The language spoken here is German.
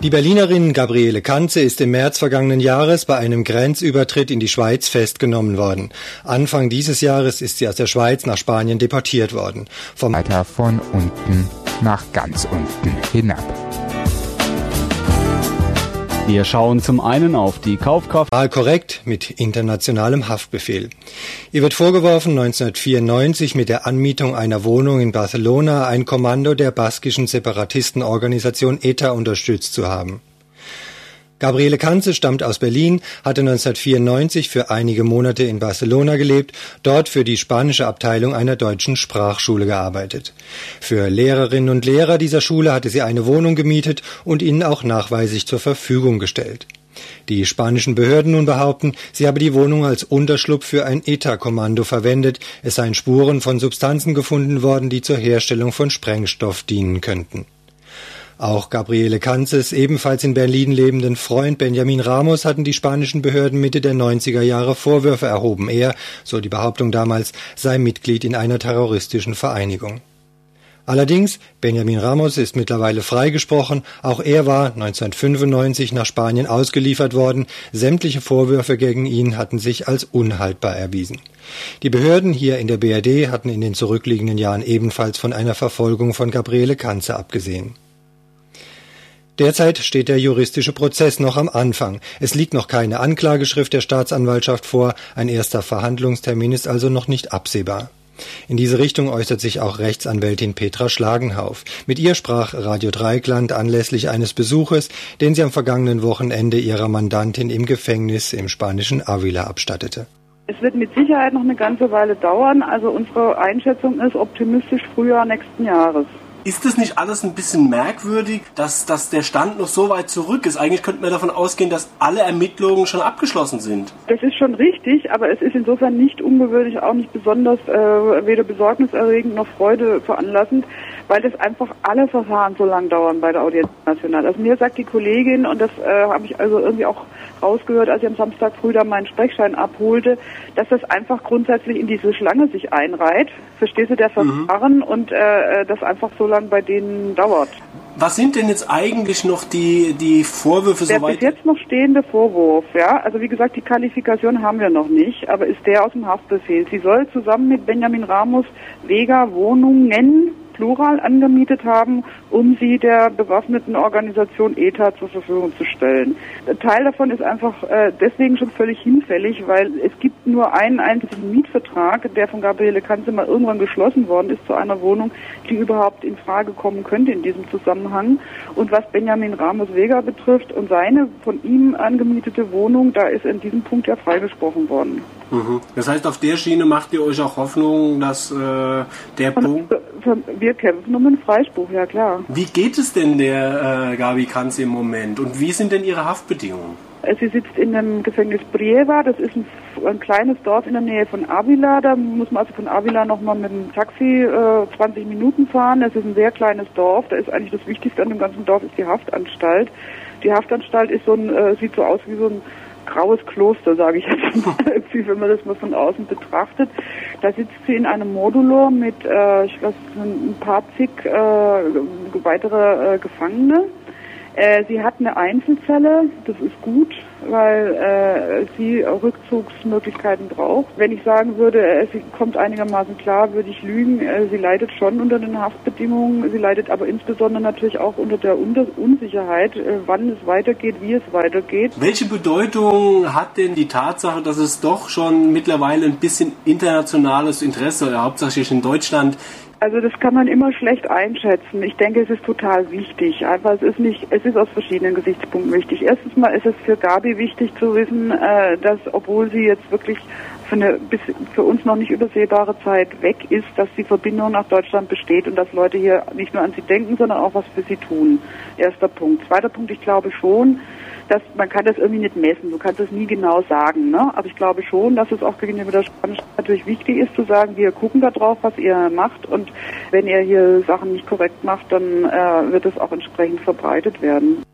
Die Berlinerin Gabriele Kanze ist im März vergangenen Jahres bei einem Grenzübertritt in die Schweiz festgenommen worden. Anfang dieses Jahres ist sie aus der Schweiz nach Spanien deportiert worden. Weiter von unten nach ganz unten hinab. Wir schauen zum einen auf die Kaufkraft. Korrekt mit internationalem Haftbefehl. Ihr wird vorgeworfen, 1994 mit der Anmietung einer Wohnung in Barcelona ein Kommando der baskischen Separatistenorganisation ETA unterstützt zu haben. Gabriele Kanze stammt aus Berlin, hatte 1994 für einige Monate in Barcelona gelebt, dort für die spanische Abteilung einer deutschen Sprachschule gearbeitet. Für Lehrerinnen und Lehrer dieser Schule hatte sie eine Wohnung gemietet und ihnen auch nachweislich zur Verfügung gestellt. Die spanischen Behörden nun behaupten, sie habe die Wohnung als Unterschlupf für ein ETA-Kommando verwendet, es seien Spuren von Substanzen gefunden worden, die zur Herstellung von Sprengstoff dienen könnten. Auch Gabriele Kanzes ebenfalls in Berlin lebenden Freund Benjamin Ramos hatten die spanischen Behörden Mitte der 90er Jahre Vorwürfe erhoben. Er, so die Behauptung damals, sei Mitglied in einer terroristischen Vereinigung. Allerdings, Benjamin Ramos ist mittlerweile freigesprochen. Auch er war 1995 nach Spanien ausgeliefert worden. Sämtliche Vorwürfe gegen ihn hatten sich als unhaltbar erwiesen. Die Behörden hier in der BRD hatten in den zurückliegenden Jahren ebenfalls von einer Verfolgung von Gabriele Kanze abgesehen. Derzeit steht der juristische Prozess noch am Anfang. Es liegt noch keine Anklageschrift der Staatsanwaltschaft vor. Ein erster Verhandlungstermin ist also noch nicht absehbar. In diese Richtung äußert sich auch Rechtsanwältin Petra Schlagenhauf. Mit ihr sprach Radio Dreieckland anlässlich eines Besuches, den sie am vergangenen Wochenende ihrer Mandantin im Gefängnis im spanischen Avila abstattete. Es wird mit Sicherheit noch eine ganze Weile dauern. Also unsere Einschätzung ist optimistisch Frühjahr nächsten Jahres. Ist das nicht alles ein bisschen merkwürdig, dass der Stand noch so weit zurück ist? Eigentlich könnte man davon ausgehen, dass alle Ermittlungen schon abgeschlossen sind. Das ist schon richtig, aber es ist insofern nicht ungewöhnlich, auch nicht besonders weder besorgniserregend noch Freude veranlassend, weil das einfach alle Verfahren so lang dauern bei der Audienz Nationale. Also mir sagt die Kollegin, und das habe ich also irgendwie auch rausgehört, als ich am Samstag früh da meinen Sprechschein abholte, dass das einfach grundsätzlich in diese Schlange sich einreiht. Verstehst du, der Verfahren und das einfach so lang bei denen dauert. Was sind denn jetzt eigentlich noch die Vorwürfe der soweit? Der bis jetzt noch stehende Vorwurf, ja, also wie gesagt, die Qualifikation haben wir noch nicht, aber ist der aus dem Haftbefehl. Sie soll zusammen mit Benjamin Ramos Vega Wohnungen Plural angemietet haben, um sie der bewaffneten Organisation ETA zur Verfügung zu stellen. Ein Teil davon ist einfach deswegen schon völlig hinfällig, weil es gibt nur einen einzigen Mietvertrag, der von Gabriele Kanze mal irgendwann geschlossen worden ist zu einer Wohnung, die überhaupt in Frage kommen könnte in diesem Zusammenhang. Und was Benjamin Ramos Vega betrifft und seine von ihm angemietete Wohnung, da ist in diesem Punkt ja freigesprochen worden. Das heißt, auf der Schiene macht ihr euch auch Hoffnung, dass der Punkt... Wir kämpfen um einen Freispruch, ja klar. Wie geht es denn der Gabi Kanze im Moment und wie sind denn ihre Haftbedingungen? Sie sitzt in dem Gefängnis Brieva, das ist ein kleines Dorf in der Nähe von Avila. Da muss man also von Avila nochmal mit dem Taxi 20 Minuten fahren. Das ist ein sehr kleines Dorf. Da ist eigentlich das Wichtigste an dem ganzen Dorf ist die Haftanstalt. Die Haftanstalt ist sieht so aus wie so ein graues Kloster, sage ich jetzt mal, wenn man das mal von außen betrachtet. Da sitzt sie in einem Modulo mit, ein paar zig weitere Gefangene. Sie hat eine Einzelzelle, das ist gut, weil sie Rückzugsmöglichkeiten braucht. Wenn ich sagen würde, sie kommt einigermaßen klar, würde ich lügen. Sie leidet schon unter den Haftbedingungen, sie leidet aber insbesondere natürlich auch unter der Unsicherheit, wann es weitergeht, wie es weitergeht. Welche Bedeutung hat denn die Tatsache, dass es doch schon mittlerweile ein bisschen internationales Interesse, hauptsächlich in Deutschland, also das kann man immer schlecht einschätzen. Ich denke, es ist total wichtig. Einfach, es ist aus verschiedenen Gesichtspunkten wichtig. Erstens mal ist es für Gabi wichtig zu wissen, dass, obwohl sie jetzt wirklich für uns noch nicht übersehbare Zeit weg ist, dass die Verbindung nach Deutschland besteht und dass Leute hier nicht nur an sie denken, sondern auch was für sie tun. Erster Punkt. Zweiter Punkt, ich glaube schon, dass man kann das irgendwie nicht messen, du kannst es nie genau sagen, ne? Aber ich glaube schon, dass es auch gegenüber der Spanischen natürlich wichtig ist zu sagen, wir gucken da drauf, was ihr macht und wenn ihr hier Sachen nicht korrekt macht, dann wird es auch entsprechend verbreitet werden.